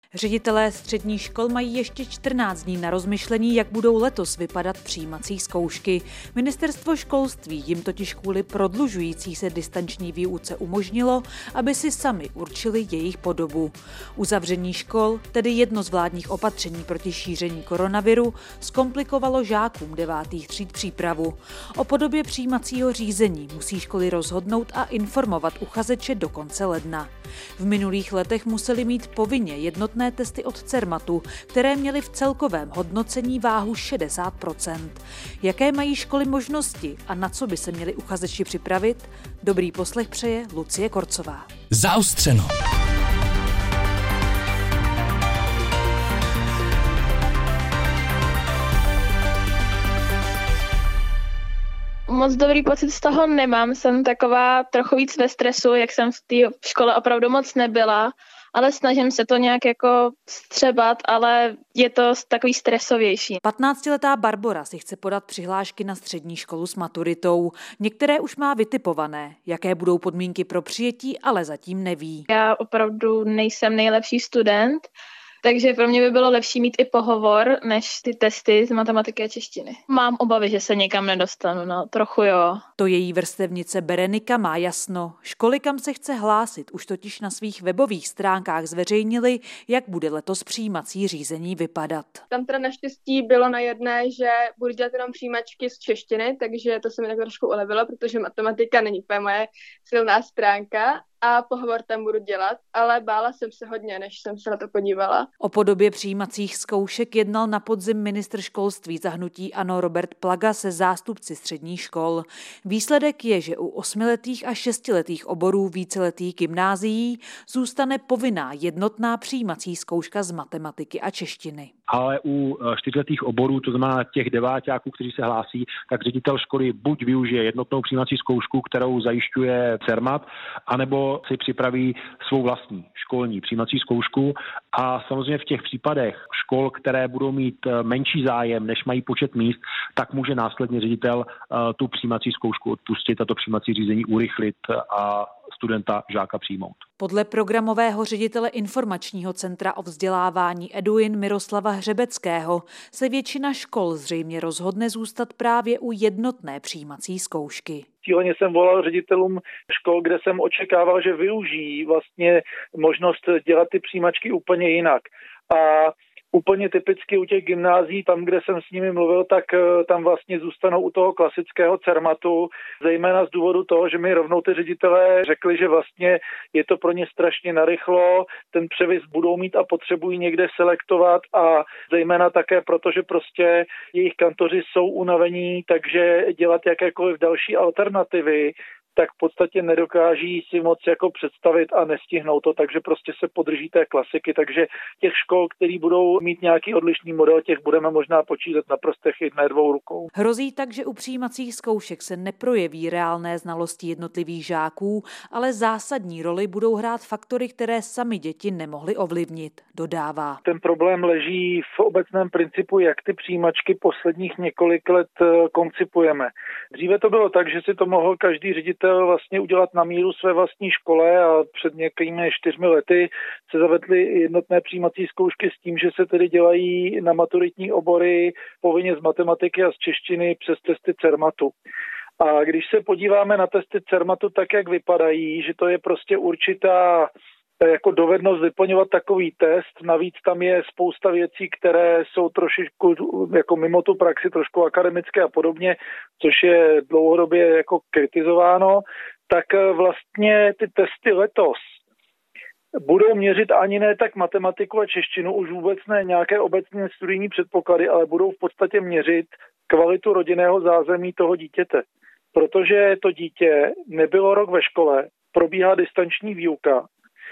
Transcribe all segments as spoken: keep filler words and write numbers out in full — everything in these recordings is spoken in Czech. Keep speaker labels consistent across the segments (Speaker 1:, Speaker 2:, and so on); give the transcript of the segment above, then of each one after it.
Speaker 1: Ředitelé středních škol mají ještě čtrnáct dní na rozmyšlení, jak budou letos vypadat přijímací zkoušky. Ministerstvo školství jim totiž kvůli prodlužující se distanční výuce umožnilo, aby si sami určili jejich podobu. Uzavření škol, tedy jedno z vládních opatření proti šíření koronaviru, zkomplikovalo žákům devátých tříd přípravu. O podobě přijímacího řízení musí školy rozhodnout a informovat uchazeče do konce ledna. V minulých letech museli mít povinně jednotné testy od Cermatu, které měly v celkovém hodnocení váhu šedesát procent. Jaké mají školy možnosti a na co by se měli uchazeči připravit? Dobrý poslech přeje Lucie Korcová.
Speaker 2: Zaostřeno.
Speaker 3: Moc dobrý pocit z toho nemám, jsem taková trochu víc ve stresu, jak jsem v té škole opravdu moc nebyla, ale snažím se to nějak jako střebat, ale je to takový stresovější.
Speaker 1: patnáctiletá Barbora si chce podat přihlášky na střední školu s maturitou. Některé už má vytipované. Jaké budou podmínky pro přijetí, ale zatím neví.
Speaker 3: Já opravdu nejsem nejlepší student, takže pro mě by bylo lepší mít i pohovor, než ty testy z matematiky a češtiny. Mám obavy, že se někam nedostanu, no trochu jo.
Speaker 1: To její vrstevnice Berenika má jasno. Školy, kam se chce hlásit, už totiž na svých webových stránkách zveřejnili, jak bude letos přijímací řízení vypadat.
Speaker 4: Tam teda naštěstí bylo na jedné, že budu dělat jenom přijímačky z češtiny, takže to se mi tak trošku ulevilo, protože matematika není úplně moje silná stránka. A pohovor tam budu dělat, ale bála jsem se hodně, než jsem se na to podívala.
Speaker 1: O podobě přijímacích zkoušek jednal na podzim ministr školství za hnutí ANO Robert Plaga se zástupci středních škol. Výsledek je, že u osmiletých a šestiletých oborů víceletých gymnázií zůstane povinná jednotná přijímací zkouška z matematiky a češtiny.
Speaker 5: Ale u čtyřletých oborů, to znamená těch deváťáků, kteří se hlásí, tak ředitel školy buď využije jednotnou přijímací zkoušku, kterou zajišťuje Cermat, anebo si připraví svou vlastní školní přijímací zkoušku. A samozřejmě v těch případech škol, které budou mít menší zájem, než mají počet míst, tak může následně ředitel tu přijímací zkoušku odpustit a to přijímací řízení urychlit a studenta, žáka přijmout.
Speaker 1: Podle programového ředitele informačního centra o vzdělávání Eduin Miroslava Hřebeckého se většina škol zřejmě rozhodne zůstat právě u jednotné přijímací zkoušky.
Speaker 6: Cíleně jsem volal ředitelům škol, kde jsem očekával, že využijí vlastně možnost dělat ty přijímačky úplně jinak. A úplně typicky u těch gymnázií, tam, kde jsem s nimi mluvil, tak tam vlastně zůstanou u toho klasického Cermatu, zejména z důvodu toho, že mi rovnou ty ředitelé řekli, že vlastně je to pro ně strašně narychlo, ten převis budou mít a potřebují někde selektovat a zejména také proto, že prostě jejich kantoři jsou unavení, takže dělat jakékoliv další alternativy tak v podstatě nedokáží si moc jako představit a nestihnou to, takže prostě se podrží té klasiky, takže těch škol, který budou mít nějaký odlišný model, těch budeme možná počítat na prstech jedné, dvou rukou.
Speaker 1: Hrozí tak, že u přijímacích zkoušek se neprojeví reálné znalosti jednotlivých žáků, ale zásadní roli budou hrát faktory, které sami děti nemohly ovlivnit, dodává.
Speaker 6: Ten problém leží v obecném principu, jak ty přijímačky posledních několik let koncipujeme. Dříve to bylo tak, že si to mohl každý ředitel vlastně udělat na míru své vlastní škole a před některými čtyřmi lety se zavedly jednotné přijímací zkoušky s tím, že se tedy dělají na maturitní obory povinně z matematiky a z češtiny přes testy Cermatu. A když se podíváme na testy Cermatu tak, jak vypadají, že to je prostě určitá jako dovednost vyplňovat takový test. Navíc tam je spousta věcí, které jsou trošičku jako mimo tu praxi, trošku akademické a podobně, což je dlouhodobě jako kritizováno, tak vlastně ty testy letos budou měřit ani ne tak matematiku a češtinu, už vůbec ne nějaké obecné studijní předpoklady, ale budou v podstatě měřit kvalitu rodinného zázemí toho dítěte. Protože to dítě nebylo rok ve škole, probíhá distanční výuka,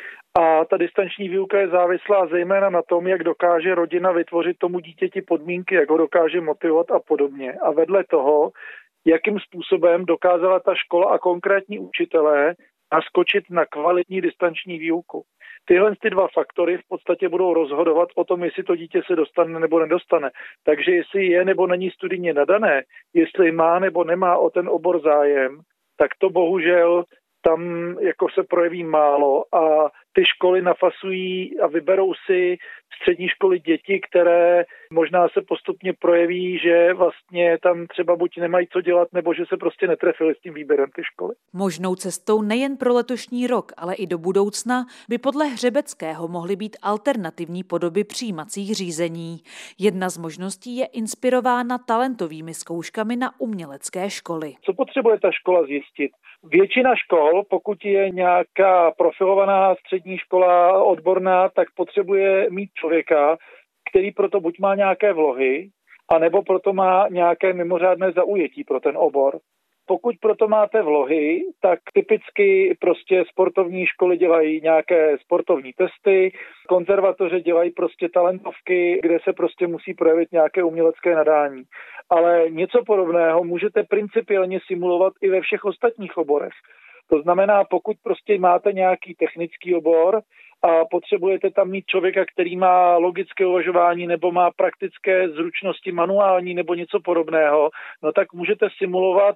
Speaker 6: a ta distanční výuka je závislá zejména na tom, jak dokáže rodina vytvořit tomu dítěti podmínky, jak ho dokáže motivovat a podobně. A vedle toho, jakým způsobem dokázala ta škola a konkrétní učitelé naskočit na kvalitní distanční výuku. Tyhle ty dva faktory v podstatě budou rozhodovat o tom, jestli to dítě se dostane nebo nedostane. Takže jestli je nebo není studijně nadané, jestli má nebo nemá o ten obor zájem, tak to bohužel tam jako se projeví málo a ty školy nafasují a vyberou si střední školy děti, které možná se postupně projeví, že vlastně tam třeba buď nemají co dělat, nebo že se prostě netrefili s tím výběrem ty školy.
Speaker 1: Možnou cestou nejen pro letošní rok, ale i do budoucna by podle Hřebeckého mohly být alternativní podoby přijímacích řízení. Jedna z možností je inspirována talentovými zkouškami na umělecké školy.
Speaker 6: Co potřebuje ta škola zjistit? Většina škol, pokud je nějaká profilovaná střední škola odborná, tak potřebuje mít člověka, který proto buď má nějaké vlohy, anebo proto má nějaké mimořádné zaujetí pro ten obor. Pokud proto máte vlohy, tak typicky prostě sportovní školy dělají nějaké sportovní testy, konzervatoře dělají prostě talentovky, kde se prostě musí projevit nějaké umělecké nadání. Ale něco podobného můžete principiálně simulovat i ve všech ostatních oborech. To znamená, pokud prostě máte nějaký technický obor a potřebujete tam mít člověka, který má logické uvažování nebo má praktické zručnosti manuální nebo něco podobného, no tak můžete simulovat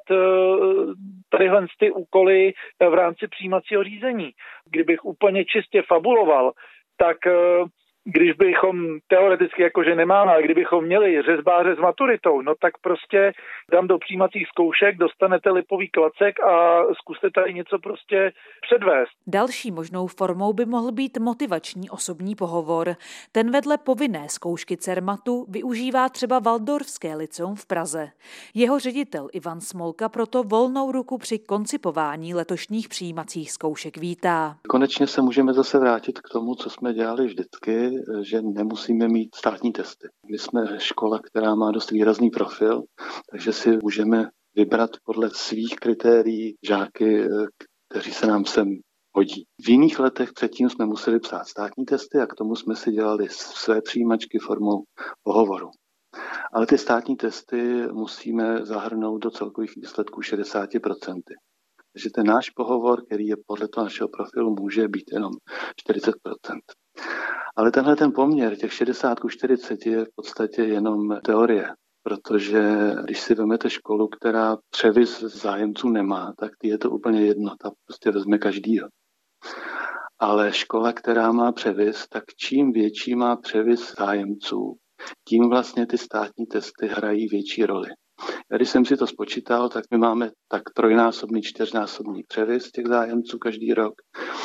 Speaker 6: tadyhle ty úkoly v rámci přijímacího řízení. Kdybych úplně čistě fabuloval, tak když bychom teoreticky jakože nemáme, ale kdybychom měli řezbáře s maturitou, no tak prostě dám do přijímacích zkoušek, dostanete lipový klacek a zkuste tady něco prostě předvést.
Speaker 1: Další možnou formou by mohl být motivační osobní pohovor. Ten vedle povinné zkoušky Cermatu využívá třeba Waldorfské lyceum v Praze. Jeho ředitel Ivan Smolka proto volnou ruku při koncipování letošních přijímacích zkoušek vítá.
Speaker 2: Konečně se můžeme zase vrátit k tomu, co jsme dělali vždycky, že nemusíme mít státní testy. My jsme škola, která má dost výrazný profil, takže si můžeme vybrat podle svých kritérií žáky, kteří se nám sem hodí. V jiných letech předtím jsme museli psát státní testy a k tomu jsme si dělali své přijímačky formou pohovoru. Ale ty státní testy musíme zahrnout do celkových výsledků šedesát procent. Takže ten náš pohovor, který je podle toho našeho profilu, může být jenom čtyřicet procent. Ale tenhle ten poměr těch šedesát ku čtyřiceti je v podstatě jenom teorie, protože když si vezmete školu, která převis zájemců nemá, tak je to úplně jedno, ta prostě vezme každýho. Ale škola, která má převis, tak čím větší má převis zájemců, tím vlastně ty státní testy hrají větší roli. Když jsem si to spočítal, tak my máme tak trojnásobný, čtyřnásobný převis těch zájemců každý rok.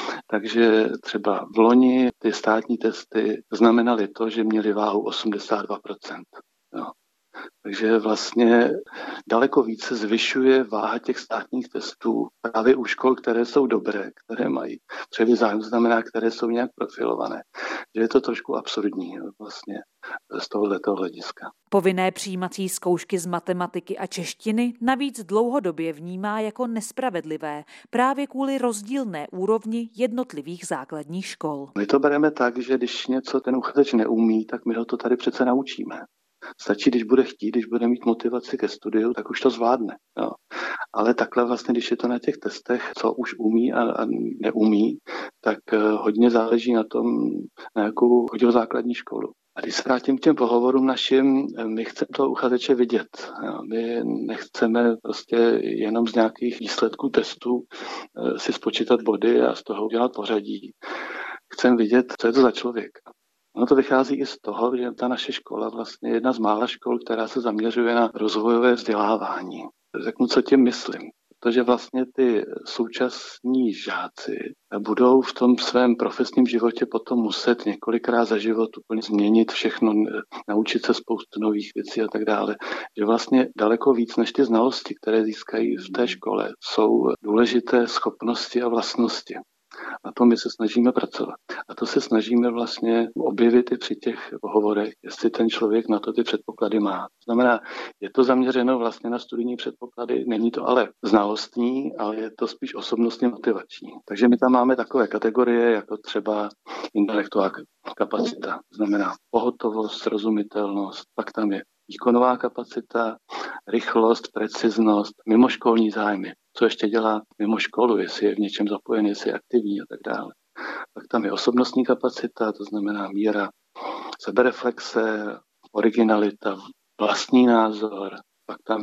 Speaker 2: Takže třeba v loni ty státní testy znamenaly to, že měly váhu osmdesát dva procent. Jo. Takže vlastně daleko více zvyšuje váha těch státních testů právě u škol, které jsou dobré, které mají převis zájmu, znamená, které jsou nějak profilované. Že je to trošku absurdní vlastně z tohoto hlediska.
Speaker 1: Povinné přijímací zkoušky z matematiky a češtiny navíc dlouhodobě vnímá jako nespravedlivé právě kvůli rozdílné úrovni jednotlivých základních škol.
Speaker 2: My to bereme tak, že když něco ten uchazeč neumí, tak my ho to tady přece naučíme. Stačí, když bude chtít, když bude mít motivaci ke studiu, tak už to zvládne. Jo. Ale takhle vlastně, když je to na těch testech, co už umí a, a neumí, tak hodně záleží na tom, na jakou chodil základní školu. A když se vrátím k těm pohovorům našim, my chceme toho uchazeče vidět. Jo. My nechceme prostě jenom z nějakých výsledků testů si spočítat body a z toho udělat pořadí. Chceme vidět, co je to za člověk. Ono to vychází i z toho, že ta naše škola vlastně je jedna z mála škol, která se zaměřuje na rozvojové vzdělávání. Řeknu, co tím myslím. Protože vlastně ty současní žáci budou v tom svém profesním životě potom muset několikrát za život úplně změnit všechno, naučit se spoustu nových věcí a tak dále. Že vlastně daleko víc než ty znalosti, které získají v té škole, jsou důležité schopnosti a vlastnosti. Na tom my se snažíme pracovat. A to se snažíme vlastně objevit i při těch pohovorech, jestli ten člověk na to ty předpoklady má. To znamená, je to zaměřeno vlastně na studijní předpoklady, není to ale znalostní, ale je to spíš osobnostně motivační. Takže my tam máme takové kategorie, jako třeba intelektuální kapacita, to znamená pohotovost, srozumitelnost, pak tam je výkonová kapacita, rychlost, preciznost, mimoškolní zájmy. Co ještě dělá mimo školu, jestli je v něčem zapojený, jestli je aktivní a tak dále. Pak tam je osobnostní kapacita, to znamená míra sebereflexe, originalita, vlastní názor. Pak tam je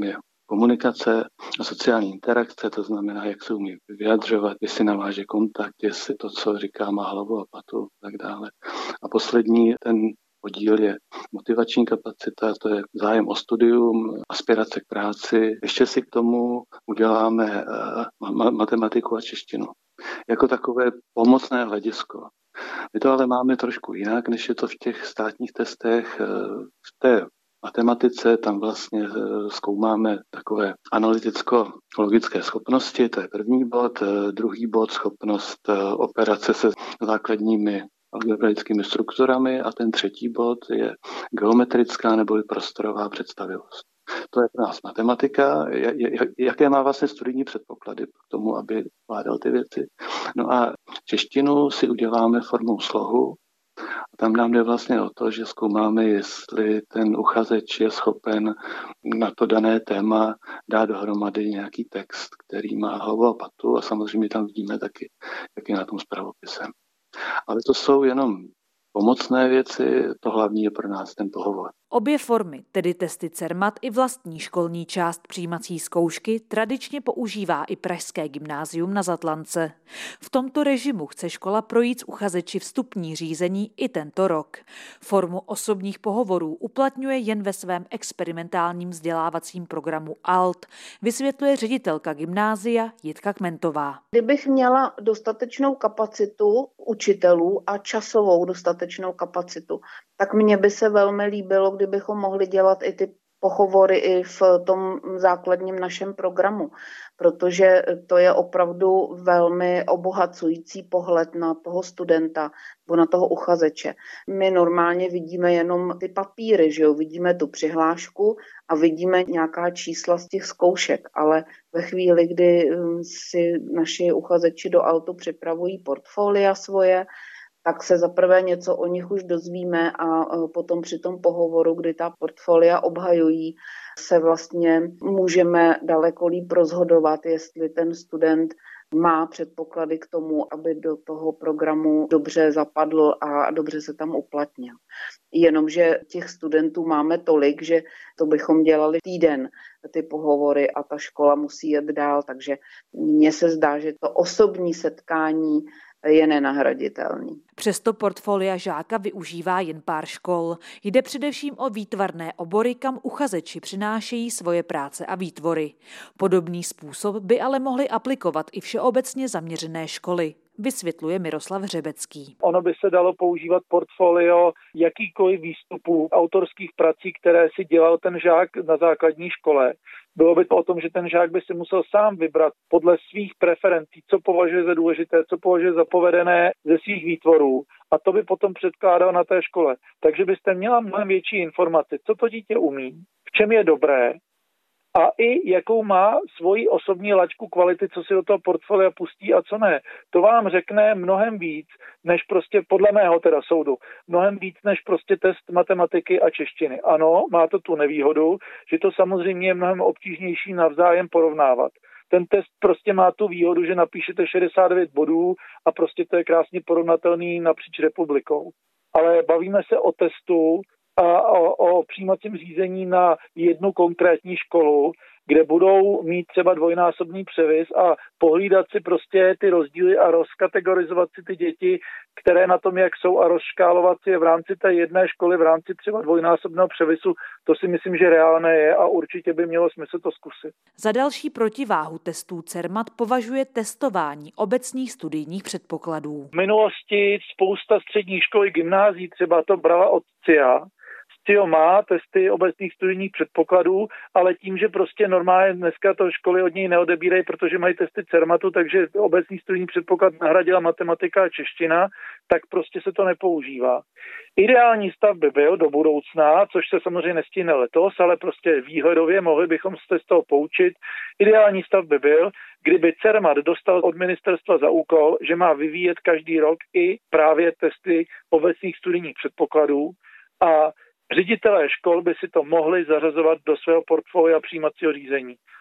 Speaker 2: komunikace a sociální interakce, to znamená, jak se umí vyjadřovat, jestli naváže kontakt, jestli to, co říká, má hlavu a patu a tak dále. A poslední ten podíl je motivační kapacita, to je zájem o studium, aspirace k práci. Ještě si k tomu uděláme uh, matematiku a češtinu. Jako takové pomocné hledisko. My to ale máme trošku jinak, než je to v těch státních testech. V té matematice tam vlastně zkoumáme takové analyticko-logické schopnosti, to je první bod. Druhý bod, schopnost operace se základními algebraickými strukturami a ten třetí bod je geometrická nebo prostorová představivost. To je pro nás matematika, jaké má vlastně studijní předpoklady k tomu, aby vládal ty věci. No a češtinu si uděláme formou slohu. A tam nám jde vlastně o to, že zkoumáme, jestli ten uchazeč je schopen na to dané téma dát dohromady nějaký text, který má hlavu a patu a samozřejmě tam vidíme taky, jak je na tom s pravopisem. Ale to jsou jenom pomocné věci, to hlavní je pro nás ten pohovor.
Speaker 1: Obě formy, tedy testy CERMAT i vlastní školní část přijímací zkoušky, tradičně používá i pražské gymnázium na Zatlance. V tomto režimu chce škola projít s uchazeči vstupní řízení i tento rok. Formu osobních pohovorů uplatňuje jen ve svém experimentálním vzdělávacím programu A L T, vysvětluje ředitelka gymnázia Jitka Kmentová.
Speaker 7: Kdybych měla dostatečnou kapacitu učitelů a časovou dostatečnou kapacitu, tak mně by se velmi líbilo, kdybychom mohli dělat i ty pohovory i v tom základním našem programu, protože to je opravdu velmi obohacující pohled na toho studenta nebo na toho uchazeče. My normálně vidíme jenom ty papíry, že jo? Vidíme tu přihlášku a vidíme nějaká čísla z těch zkoušek, ale ve chvíli, kdy si naši uchazeči do A L T připravují portfolia svoje, tak se zaprvé něco o nich už dozvíme a potom při tom pohovoru, kdy ta portfolia obhajují, se vlastně můžeme daleko líp rozhodovat, jestli ten student má předpoklady k tomu, aby do toho programu dobře zapadl a dobře se tam uplatnil. Jenomže těch studentů máme tolik, že to bychom dělali týden, ty pohovory, a ta škola musí jet dál, takže mně se zdá, že to osobní setkání je nenahraditelný.
Speaker 1: Přesto portfolia žáka využívá jen pár škol. Jde především o výtvarné obory, kam uchazeči přinášejí svoje práce a výtvory. Podobný způsob by ale mohly aplikovat i všeobecně zaměřené školy, vysvětluje Miroslav Hřebecký.
Speaker 6: Ono by se dalo používat portfolio jakýkoliv výstupů autorských prací, které si dělal ten žák na základní škole. Bylo by to o tom, že ten žák by si musel sám vybrat podle svých preferencí, co považuje za důležité, co považuje za povedené ze svých výtvorů, a to by potom předkládal na té škole. Takže byste měla mnohem větší informaci, co to dítě umí, v čem je dobré a i jakou má svoji osobní laťku kvality, co si do toho portfolia pustí a co ne. To vám řekne mnohem víc, než prostě podle mého teda soudu, mnohem víc než prostě test matematiky a češtiny. Ano, má to tu nevýhodu, že to samozřejmě je mnohem obtížnější navzájem porovnávat. Ten test prostě má tu výhodu, že napíšete šedesát devět bodů a prostě to je krásně porovnatelný napříč republikou. Ale bavíme se o testu a o, o přijímacím řízení na jednu konkrétní školu, kde budou mít třeba dvojnásobný převis a pohlídat si prostě ty rozdíly a rozkategorizovat si ty děti, které na tom, jak jsou, a rozškálovat si je v rámci té jedné školy, v rámci třeba dvojnásobného převisu, to si myslím, že reálné je a určitě by mělo smysl to zkusit.
Speaker 1: Za další protiváhu testů CERMAT považuje testování obecných studijních předpokladů.
Speaker 6: V minulosti spousta středních škol, gymnázií třeba to brala od C I A. C I A má testy obecných studijních předpokladů, ale tím, že prostě normálně dneska to školy od něj neodebírají, protože mají testy CERMATu, takže obecný studijní předpoklad nahradila matematika a čeština, tak prostě se to nepoužívá. Ideální stav by byl do budoucna, což se samozřejmě nestihne letos, ale prostě výhledově mohli bychom se z toho poučit. Ideální stav by byl, kdyby CERMAT dostal od ministerstva za úkol, že má vyvíjet každý rok i právě testy obecných studijních předpokladů, a ředitelé škol by si to mohli zařazovat do svého portfolia přijímacího řízení.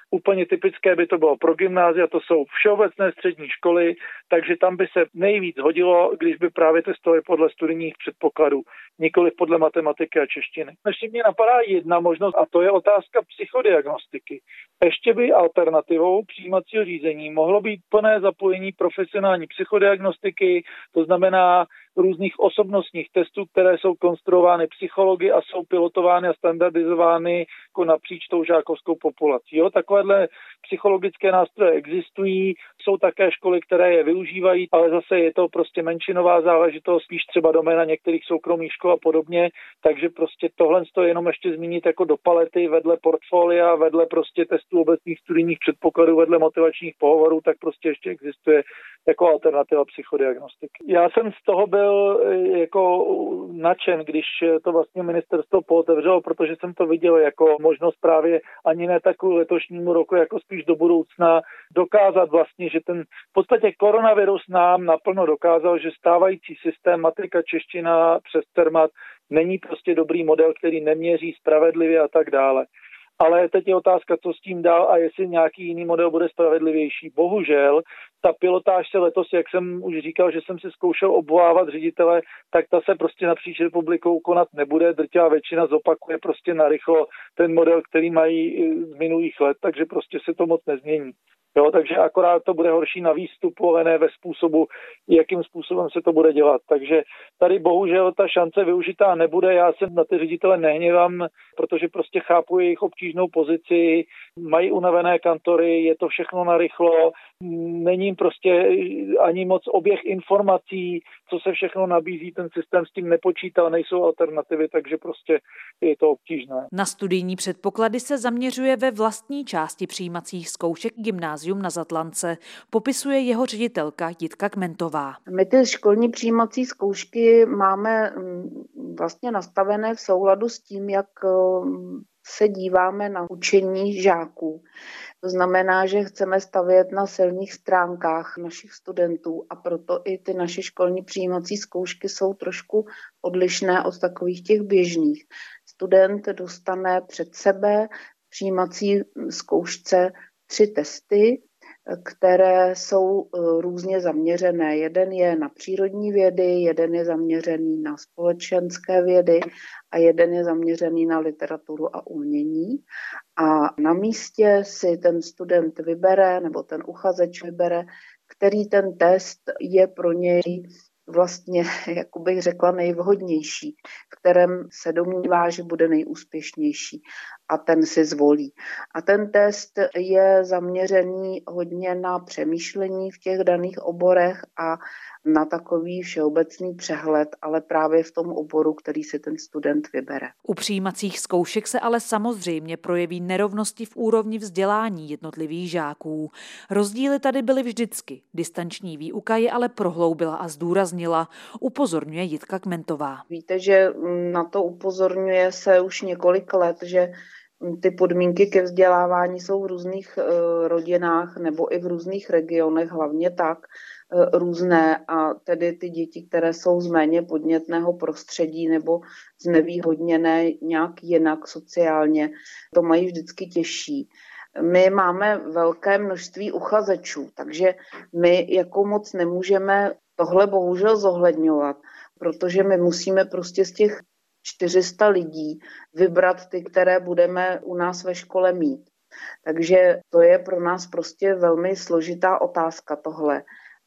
Speaker 6: Úplně typické by to bylo pro gymnázia, to jsou všeobecné střední školy, takže tam by se nejvíc hodilo, když by právě testovali podle studijních předpokladů, nikoli podle matematiky a češtiny. Ještě mě napadá jedna možnost a to je otázka psychodiagnostiky. Ještě by alternativou přijímacího řízení mohlo být plné zapojení profesionální psychodiagnostiky, to znamená různých osobnostních testů, které jsou konstruovány psychologi a jsou pilotovány a standardizovány jako napříč tou žákovskou populací. Jo, takovéhle psychologické nástroje existují, jsou také školy, které je využívají, ale zase je to prostě menšinová záležitost, spíš třeba doména některých soukromých škol a podobně, takže prostě tohle je jenom ještě zmínit jako do palety vedle portfolia, vedle prostě testů obecných studijních předpokladů, vedle motivačních pohovorů, tak prostě ještě existuje jako alternativa psychodiagnostiky. Já jsem z toho byl jako nadšen, když to vlastně ministerstvo pootevřelo, protože jsem to viděl jako možnost právě ani ne takovou letošnímu roku, jako spíš do budoucna dokázat vlastně, že ten v podstatě koronavirus nám naplno dokázal, že stávající systém matika čeština přes Cermat není prostě dobrý model, který neměří spravedlivě a tak dále. Ale teď je otázka, co s tím dál a jestli nějaký jiný model bude spravedlivější. Bohužel, ta pilotáž se letos, jak jsem už říkal, že jsem si zkoušel obvolávat ředitele, tak ta se prostě napříč republikou konat nebude. Drtivá většina zopakuje prostě narychlo ten model, který mají z minulých let, takže prostě se to moc nezmění. Jo, takže akorát to bude horší na výstupu, ale ne ve způsobu, jakým způsobem se to bude dělat. Takže tady bohužel ta šance využitá nebude. Já se na ty ředitele nehněvám, protože prostě chápu jejich obtížnou pozici, mají unavené kantory, je to všechno narychlo, není jim prostě ani moc oběh informací, co se všechno nabízí, ten systém s tím nepočítá, nejsou alternativy, takže prostě je to obtížné.
Speaker 1: Na studijní předpoklady se zaměřuje ve vlastní části přijímacích zkoušek Gymnázium na Zatlance, popisuje jeho ředitelka Jitka Kmentová.
Speaker 7: My ty školní přijímací zkoušky máme vlastně nastavené v souladu s tím, jak se díváme na učení žáků. To znamená, že chceme stavět na silných stránkách našich studentů a proto i ty naše školní přijímací zkoušky jsou trošku odlišné od takových těch běžných. Student dostane před sebe v přijímací zkoušce tři testy, které jsou různě zaměřené. Jeden je na přírodní vědy, jeden je zaměřený na společenské vědy a jeden je zaměřený na literaturu a umění. A na místě si ten student vybere, nebo ten uchazeč vybere, který ten test je pro něj vlastně, jak bych řekla, nejvhodnější, v kterém se domnívá, že bude nejúspěšnější a ten si zvolí. A ten test je zaměřený hodně na přemýšlení v těch daných oborech a na takový všeobecný přehled, ale právě v tom oboru, který si ten student vybere.
Speaker 1: U přijímacích zkoušek se ale samozřejmě projeví nerovnosti v úrovni vzdělání jednotlivých žáků. Rozdíly tady byly vždycky. Distanční výuka je ale prohloubila a zdůraznila, upozorňuje Jitka Kmentová.
Speaker 7: Víte, že na to upozorňuje se už několik let, že ty podmínky ke vzdělávání jsou v různých uh, rodinách nebo i v různých regionech, hlavně tak uh, různé a tedy ty děti, které jsou z méně podnětného prostředí nebo znevýhodněné nějak jinak sociálně, to mají vždycky těžší. My máme velké množství uchazečů, takže my jako moc nemůžeme tohle bohužel zohledňovat, protože my musíme prostě z těch čtyři sta lidí vybrat ty, které budeme u nás ve škole mít. Takže to je pro nás prostě velmi složitá otázka tohle.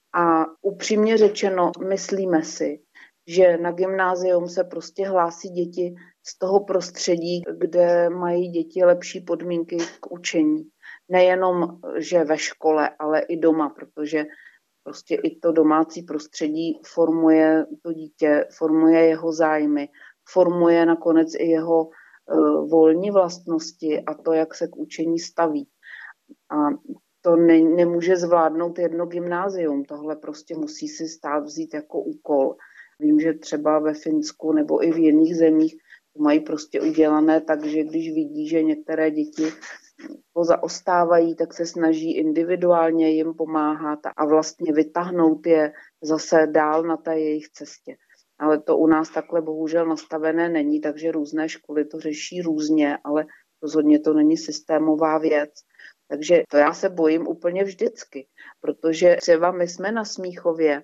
Speaker 7: A upřímně řečeno, myslíme si, že na gymnázium se prostě hlásí děti z toho prostředí, kde mají děti lepší podmínky k učení. Nejenom, že ve škole, ale i doma, protože prostě i to domácí prostředí formuje to dítě, formuje jeho zájmy, formuje nakonec i jeho uh, volní vlastnosti a to, jak se k učení staví. A to ne, nemůže zvládnout jedno gymnázium. Tohle prostě musí si stát vzít jako úkol. Vím, že třeba ve Finsku nebo i v jiných zemích to mají prostě udělané tak, že když vidí, že některé děti zaostávají, tak se snaží individuálně jim pomáhat a vlastně vytáhnout je zase dál na té jejich cestě. Ale to u nás takhle bohužel nastavené není, takže různé školy to řeší různě, ale rozhodně to není systémová věc. Takže to já se bojím úplně vždycky, protože třeba my jsme na Smíchově,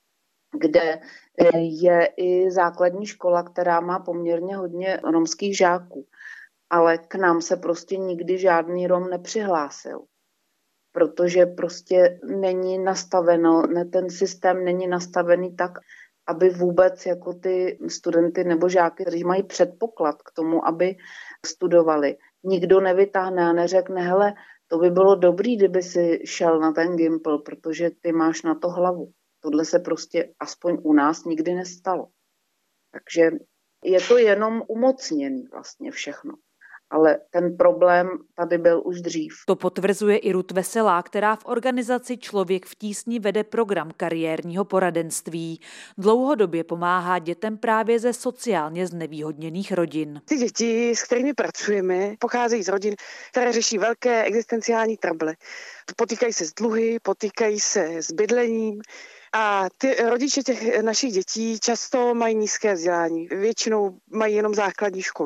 Speaker 7: kde je i základní škola, která má poměrně hodně romských žáků, ale k nám se prostě nikdy žádný Rom nepřihlásil, protože prostě není nastaveno, ne, ten systém není nastavený tak, aby vůbec jako ty studenty nebo žáky, kteří mají předpoklad k tomu, aby studovali, nikdo nevytáhne a neřekne, hele, to by bylo dobrý, kdyby si šel na ten Gimpl, protože ty máš na to hlavu. Tohle se prostě aspoň u nás nikdy nestalo. Takže je to jenom umocněný vlastně všechno. Ale ten problém tady byl už dřív.
Speaker 1: To potvrzuje i Ruth Veselá, která v organizaci Člověk v tísni vede program kariérního poradenství. Dlouhodobě pomáhá dětem právě ze sociálně znevýhodněných rodin.
Speaker 8: Ty děti, s kterými pracujeme, pocházejí z rodin, které řeší velké existenciální trable. Potýkají se s dluhy, potýkají se s bydlením. A ty rodiče těch našich dětí často mají nízké vzdělání. Většinou mají jenom základní školu.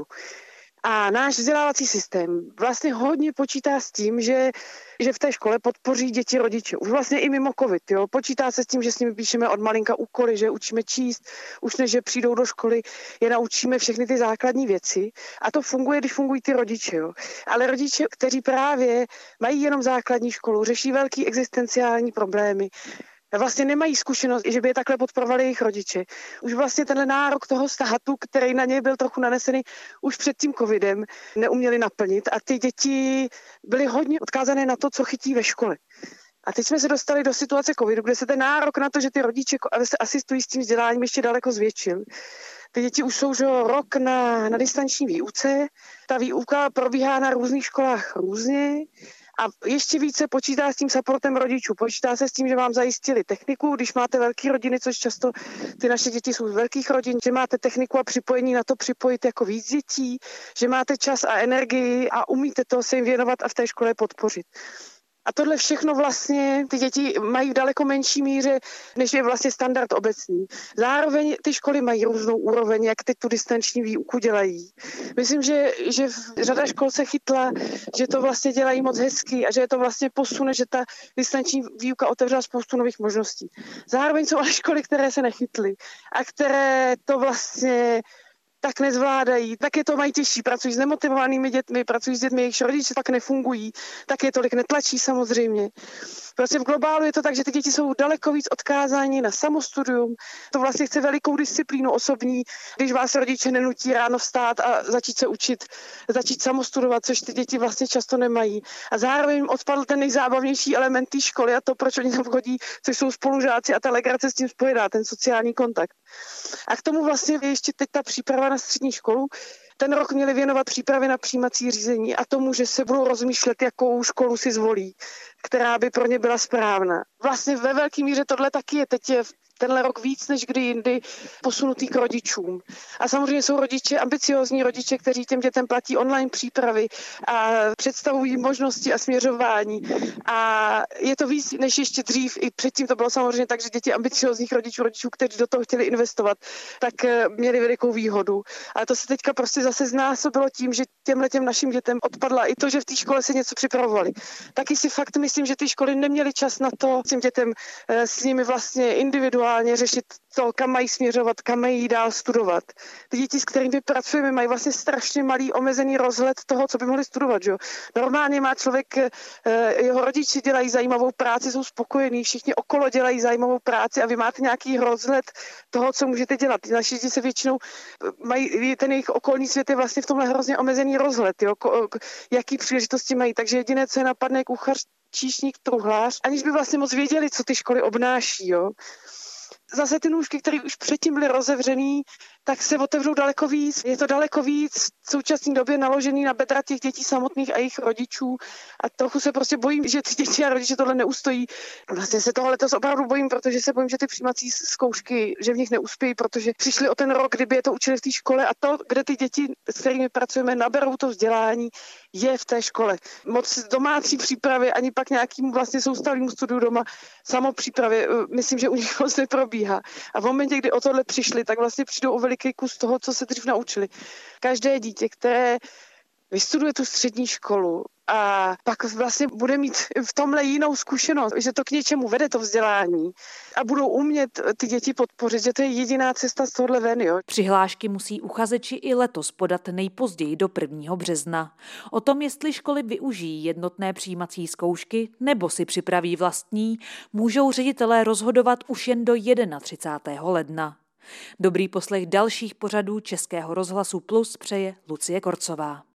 Speaker 8: A náš vzdělávací systém vlastně hodně počítá s tím, že, že v té škole podpoří děti rodiče. Už vlastně i mimo covid. Jo? Počítá se s tím, že s nimi píšeme od malinka úkoly, že učíme číst, už než že přijdou do školy, je naučíme všechny ty základní věci. A to funguje, když fungují ty rodiče. Jo? Ale rodiče, kteří právě mají jenom základní školu, řeší velký existenciální problémy, vlastně nemají zkušenost, že by je takhle podporovali jejich rodiče. Už vlastně tenhle nárok toho státu, který na ně byl trochu nanesený už před tím covidem, neuměli naplnit a ty děti byly hodně odkázané na to, co chytí ve škole. A teď jsme se dostali do situace covidu, kde se ten nárok na to, že ty rodiče asistují s tím vzděláním, ještě daleko zvětšil. Ty děti už jsou že rok na, na distanční výuce, ta výuka probíhá na různých školách různě. A ještě více počítá s tím supportem rodičů. Počítá se s tím, že vám zajistili techniku, když máte velké rodiny, což často ty naše děti jsou z velkých rodin, že máte techniku a připojení na to připojit jako víc dětí, že máte čas a energii a umíte to se jim věnovat a v té škole podpořit. A tohle všechno vlastně ty děti mají v daleko menší míře, než je vlastně standard obecný. Zároveň ty školy mají různou úroveň, jak teď tu distanční výuku dělají. Myslím, že, že řada škol se chytla, že to vlastně dělají moc hezky a že je to vlastně posune, že ta distanční výuka otevřela spoustu nových možností. Zároveň jsou ale školy, které se nechytly a které to vlastně tak nezvládají, tak je to mají těžší. Pracují s nemotivovanými dětmi, pracují s dětmi, jejichž rodiče tak nefungují, tak je tolik netlačí samozřejmě. Prostě v globálu je to tak, že ty děti jsou daleko víc odkázáni na samostudium. To vlastně chce velikou disciplínu osobní, když vás rodiče nenutí ráno vstát a začít se učit, začít samostudovat, což ty děti vlastně často nemají. A zároveň jim odpadl ten nejzábavnější element té školy a to, proč oni tam chodí, což jsou spolužáci a ta legrace s tím spojená, ten sociální kontakt. A k tomu vlastně je ještě teď ta příprava na střední školu. Ten rok měli věnovat přípravě na přijímací řízení a tomu, že se budou rozmýšlet, jakou školu si zvolí, která by pro ně byla správná. Vlastně ve velké míře tohle taky je teď je tenhle rok víc než kdy jindy posunutý k rodičům. A samozřejmě jsou rodiče, ambiciózní rodiče, kteří těm dětem platí online přípravy a představují možnosti a směřování. A je to víc než ještě dřív. I předtím to bylo samozřejmě tak, že děti ambiciózních rodičů, rodičů, kteří do toho chtěli investovat, tak měli velikou výhodu. Ale to se teďka prostě zase znásobilo tím, že těmhle těm našim dětem odpadla i to, že v té škole se něco připravovali. Taky si fakt myslím, že ty školy neměly čas na to těm dětem s nimi vlastně individuálně řešit to, kam mají směřovat, kam mají dál studovat. Ty děti, s kterými pracujeme, mají vlastně strašně malý omezený rozhled toho, co by mohli studovat. Že? Normálně má člověk, jeho rodiči dělají zajímavou práci, jsou spokojení, všichni okolo dělají zajímavou práci a vy máte nějaký rozhled toho, co můžete dělat. Naši děti se většinou mají, ten jejich okolní svět je vlastně v tomhle hrozně omezený rozhled, jo? Jaký příležitosti mají. Takže jediné, co je napadne, kuchař, číšník, truhlář, aniž by vlastně moc věděli, co ty školy obnáší. Jo? Zase ty nůžky, které už předtím byly rozevřený, tak se otevřou daleko víc. Je to daleko víc v současné době naložený na bedra těch dětí samotných a jejich rodičů a trochu se prostě bojím, že ty děti a rodiče tohle neustojí. Vlastně se toho letos opravdu bojím, protože se bojím, že ty přijímací zkoušky, že v nich neuspějí, protože přišli o ten rok, kdyby je to učili v té škole a to, kde ty děti, s kterými pracujeme, naberou to vzdělání, je v té škole. Moc domácí přípravy, ani pak nějakým vlastně soustavnému studiu doma, samopřípravě, myslím, že u nich moc neprobíhá. A v momentě, kdy o tohle přišli, tak vlastně přijdou o veliký kus toho, co se dřív naučili. Každé dítě, které vystuduje tu střední školu a pak vlastně bude mít v tomhle jinou zkušenost, že to k něčemu vede to vzdělání a budou umět ty děti podpořit, že to je jediná cesta z tohohle ven. Jo.
Speaker 1: Přihlášky musí uchazeči i letos podat nejpozději do prvního března. O tom, jestli školy využijí jednotné přijímací zkoušky nebo si připraví vlastní, můžou ředitelé rozhodovat už jen do třicátého prvního ledna. Dobrý poslech dalších pořadů Českého rozhlasu Plus přeje Lucie Korcová.